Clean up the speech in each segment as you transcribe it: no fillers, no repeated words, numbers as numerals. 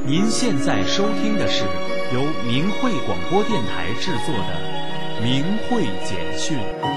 您现在收听的是由明慧广播电台制作的《明慧简讯》。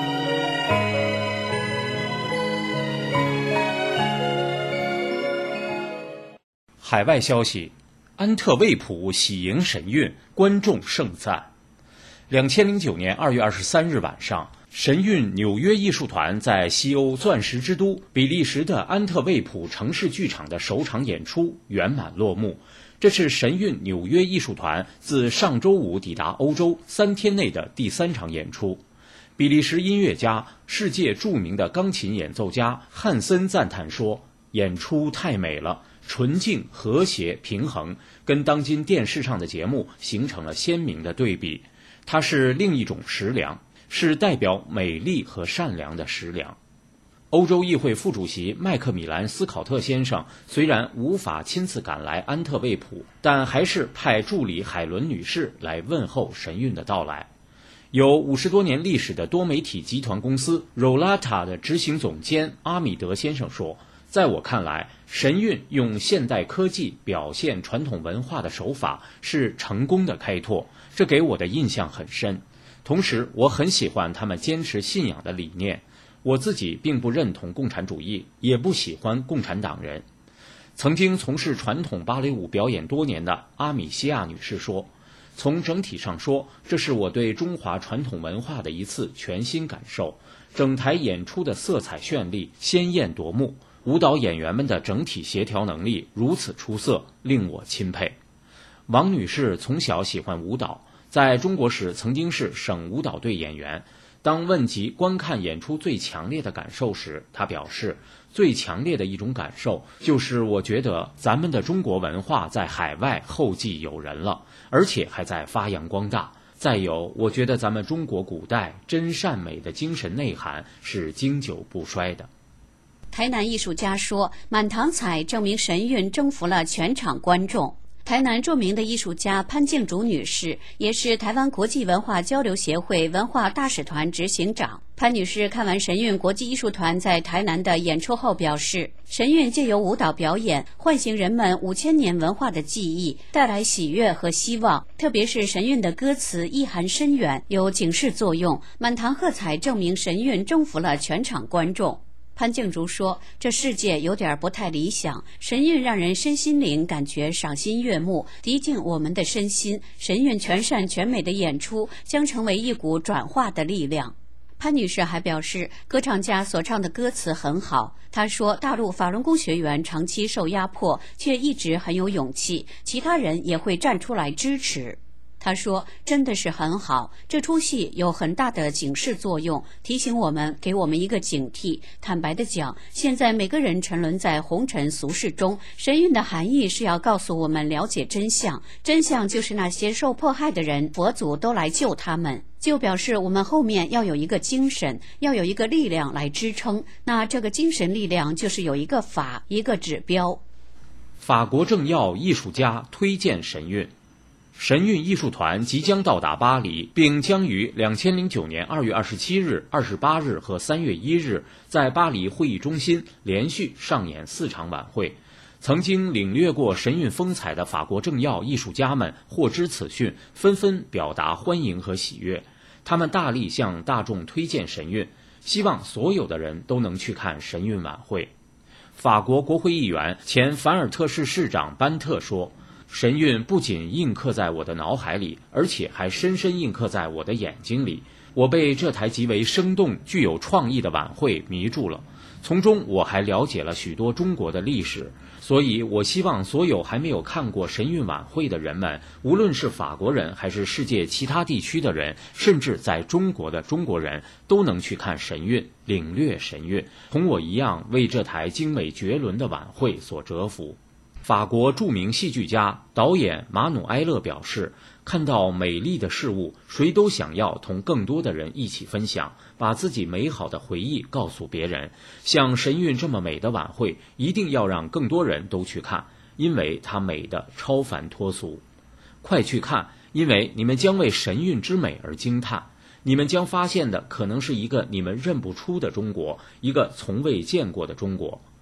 海外消息：安特卫普喜迎神韵，观众盛赞。2009年2月23日晚上，神韵纽约艺术团在西欧钻石之都比利时的安特卫普城市剧场的首场演出圆满落幕。这是神韵纽约艺术团自上周五抵达欧洲3天内的第3场演出。比利时音乐家、世界著名的钢琴演奏家汉森赞叹说：“演出太美了，纯净、和谐、平衡，跟当今电视上的节目形成了鲜明的对比。它是另一种食粮，是代表美丽和善良的食粮。”欧洲议会副主席麦克米兰斯考特先生虽然无法亲自赶来安特卫普，但还是派助理海伦女士来问候神韵的到来。有50多年历史的多媒体集团公司 Rolata 的执行总监阿米德先生说：“在我看来，神韵用现代科技表现传统文化的手法是成功的开拓，这给我的印象很深。同时，我很喜欢他们坚持信仰的理念。我自己并不认同共产主义，也不喜欢共产党人。”曾经从事传统芭蕾舞表演多年的阿米西亚女士说：“从整体上说，这是我对中华传统文化的一次全新感受。整台演出的色彩绚丽、鲜艳夺目，舞蹈演员们的整体协调能力如此出色，令我钦佩。”王女士从小喜欢舞蹈，在中国时曾经是省舞蹈队演员。当问及观看演出最强烈的感受时，她表示，最强烈的一种感受就是我觉得咱们的中国文化在海外后继有人了，而且还在发扬光大。再有，我觉得咱们中国古代真善美的精神内涵是经久不衰的。 台南艺术家说，满堂彩证明神韵征服了全场观众。台南著名的艺术家潘静竹女士也是台湾国际文化交流协会文化大使团执行长。潘女士看完神韵国际艺术团在台南的演出后表示，神韵借由舞蹈表演唤醒人们5000年文化的记忆，带来喜悦和希望，特别是神韵的歌词意涵深远，有警示作用。满堂喝彩证明神韵征服了全场观众。潘静竹说，这世界有点不太理想，神韵让人身心灵感觉赏心悦目，涤净我们的身心。神韵全善全美的演出将成为一股转化的力量。潘女士还表示，歌唱家所唱的歌词很好。她说，大陆法轮功学员长期受压迫，却一直很有勇气，其他人也会站出来支持。他说，真的是很好，这出戏有很大的警示作用，提醒我们，给我们一个警惕。坦白地讲，现在每个人沉沦在红尘俗世中，神韵的含义是要告诉我们了解真相，真相就是那些受迫害的人，佛祖都来救他们，就表示我们后面要有一个精神，要有一个力量来支撑，那这个精神力量就是有一个法，一个指标。 法国政要艺术家推荐神韵。神韵艺术团即将到达巴黎，并将于2009年2月27日、28日和3月1日在巴黎会议中心连续上演4场晚会。曾经领略过神韵风采的法国政要艺术家们获知此讯，纷纷表达欢迎和喜悦。他们大力向大众推荐神韵，希望所有的人都能去看神韵晚会。法国国会议员、前凡尔特市市长班特说，神韵不仅印刻在我的脑海里，而且还深深印刻在我的眼睛里。我被这台极为生动、具有创意的晚会迷住了，从中我还了解了许多中国的历史。所以我希望所有还没有看过神韵晚会的人们，无论是法国人还是世界其他地区的人，甚至在中国的中国人，都能去看神韵，领略神韵，同我一样为这台精美绝伦的晚会所折服。法国著名戏剧家、导演马努埃勒表示，看到美丽的事物，谁都想要同更多的人一起分享，把自己美好的回忆告诉别人。像神韵这么美的晚会，一定要让更多人都去看，因为它美得超凡脱俗。快去看，因为你们将为神韵之美而惊叹。你们将发现的可能是一个你们认不出的中国，一个从未见过的中国。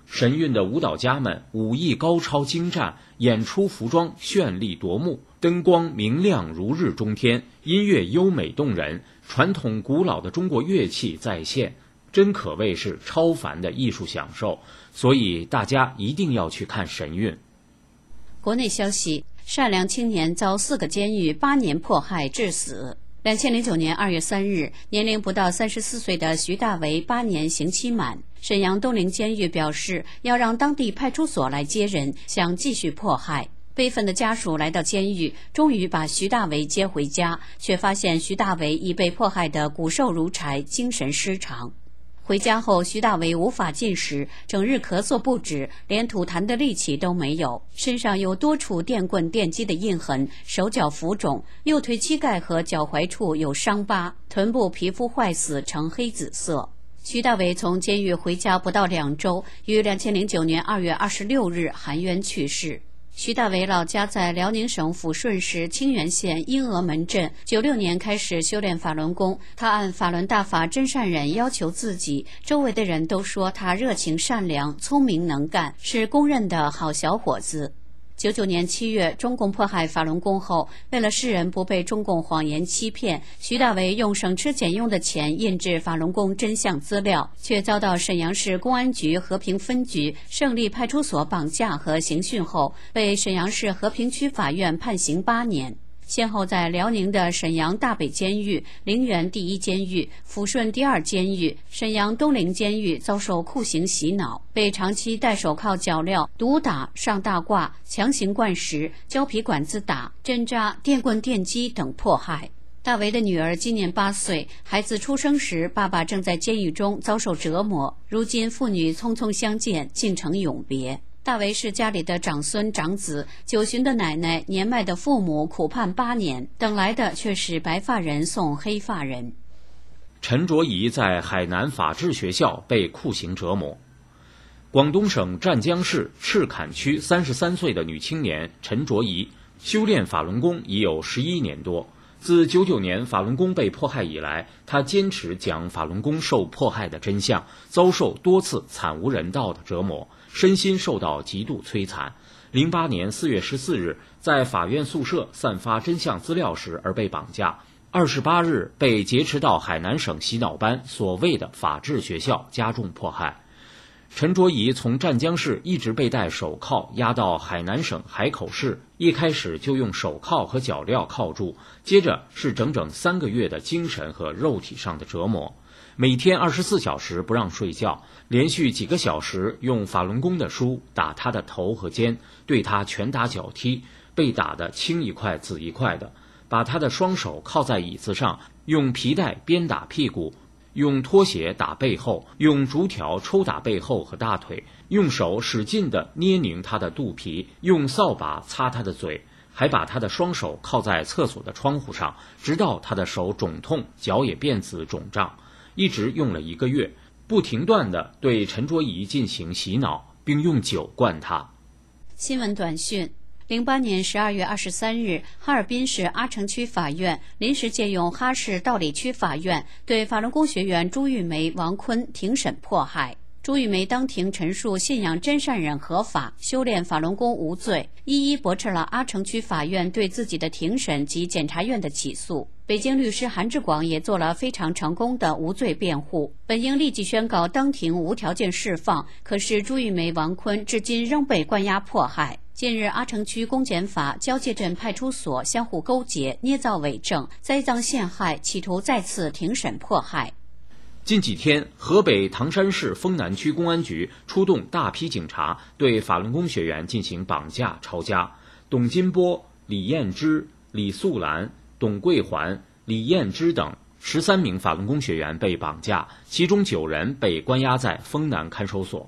神韵的舞蹈家们武艺高超精湛，演出服装绚丽夺目，灯光明亮如日中天，音乐优美动人，传统古老的中国乐器再现，真可谓是超凡的艺术享受。所以大家一定要去看神韵。 国内消息，善良青年遭4个监狱8年迫害致死。2009年2月3日，年龄不到34岁的徐大为8年刑期满。沈阳东陵监狱表示要让当地派出所来接人，想继续迫害。悲愤的家属来到监狱，终于把徐大为接回家，却发现徐大为已被迫害得骨瘦如柴，精神失常。回家后，徐大为无法进食，整日咳嗽不止，连吐痰的力气都没有，身上有多处电棍电击的印痕，手脚浮肿，右腿膝盖和脚踝处有伤疤，臀部皮肤坏死呈黑紫色。徐大为从监狱回家不到2周，于2009年2月26日含冤去世。徐大为老家在辽宁省抚顺市清源县阴峨门镇，96年开始修炼法轮功。他按法轮大法真善忍要求自己，周围的人都说他热情善良、聪明能干，是公认的好小伙子。99年7月，中共迫害法轮功后，为了世人不被中共谎言欺骗，徐大为用省吃俭用的钱印制法轮功真相资料，却遭到沈阳市公安局和平分局胜利派出所绑架和刑讯后，被沈阳市和平区法院判刑8年。先后在辽宁的沈阳大北监狱、陵园第1监狱、抚顺第2监狱、沈阳东陵监狱遭受酷刑洗脑，被长期戴手铐脚镣、毒打、上大褂、强行灌食、胶皮管子打、针扎、电棍电击等迫害。大为的女儿今年8岁，孩子出生时爸爸正在监狱中遭受折磨，如今父女匆匆相见，竟成永别。大为是家里的长孙长子，9旬的奶奶、年迈的父母苦盼8年，等来的却是白发人送黑发人。 陈卓仪在海南法治学校被酷刑折磨。广东省湛江市赤坎区33岁的女青年陈卓仪修炼法轮功已有11年多。自99年法轮功被迫害以来，她坚持讲法轮功受迫害的真相，遭受多次惨无人道的折磨，身心受到极度摧残。08年4月14日，在法院宿舍散发真相资料时而被绑架，28日被劫持到海南省洗脑班所谓的法治学校加重迫害。陈卓仪从湛江市一直被戴手铐押到海南省海口市，一开始就用手铐和脚镣铐住，接着是整整3个月的精神和肉体上的折磨，每天24小时不让睡觉，连续几个小时用法轮功的书打他的头和肩，对他拳打脚踢，被打得青一块紫一块的，把他的双手铐在椅子上，用皮带鞭打屁股，用拖鞋打背后，用竹条抽打背后和大腿，用手使劲地捏拧他的肚皮，用扫把擦他的嘴，还把他的双手铐在厕所的窗户上，直到他的手肿痛，脚也变紫肿胀，一直用了1个月，不停断地对陈卓仪进行洗脑，并用酒灌他。 新闻短讯：08年12月23日，哈尔滨市阿城区法院临时借用哈市道里区法院对法轮功学员朱玉梅、王坤庭审迫害。朱玉梅当庭陈述信仰真善忍合法，修炼法轮功无罪，一一驳斥了阿城区法院对自己的庭审及检察院的起诉。北京律师韩志广也做了非常成功的无罪辩护，本应立即宣告当庭无条件释放，可是朱玉梅、王坤至今仍被关押迫害。近日，阿城区公检法交界镇派出所相互勾结，捏造伪证，栽赃陷害，企图再次庭审迫害。 近几天，河北唐山市丰南区公安局出动大批警察对法轮功学员进行绑架抄家。董金波、李艳芝、李素兰、董桂环、李艳芝等13名法轮功学员被绑架，其中9人被关押在丰南看守所。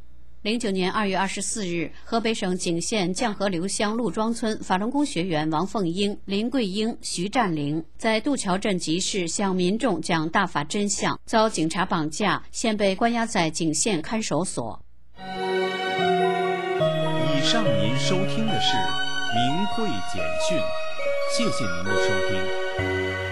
09年2月24日，河北省景县绛河流乡陆庄村法轮功学员王凤英、林桂英、徐占玲在渡桥镇集市向民众讲大法真相，遭警察绑架，现被关押在景县看守所。 以上您收听的是明慧简讯，谢谢您的收听。